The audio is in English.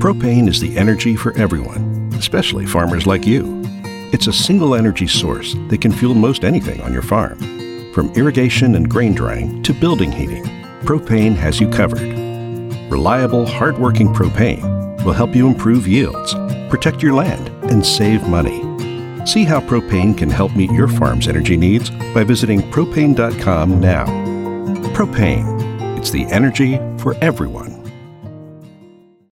Propane is the energy for everyone, especially farmers like you. It's a single energy source that can fuel most anything on your farm. From irrigation and grain drying to building heating, propane has you covered. Reliable, hard-working propane will help you improve yields, protect your land, and save money. See how propane can help meet your farm's energy needs by visiting propane.com now. Propane. It's the energy for everyone.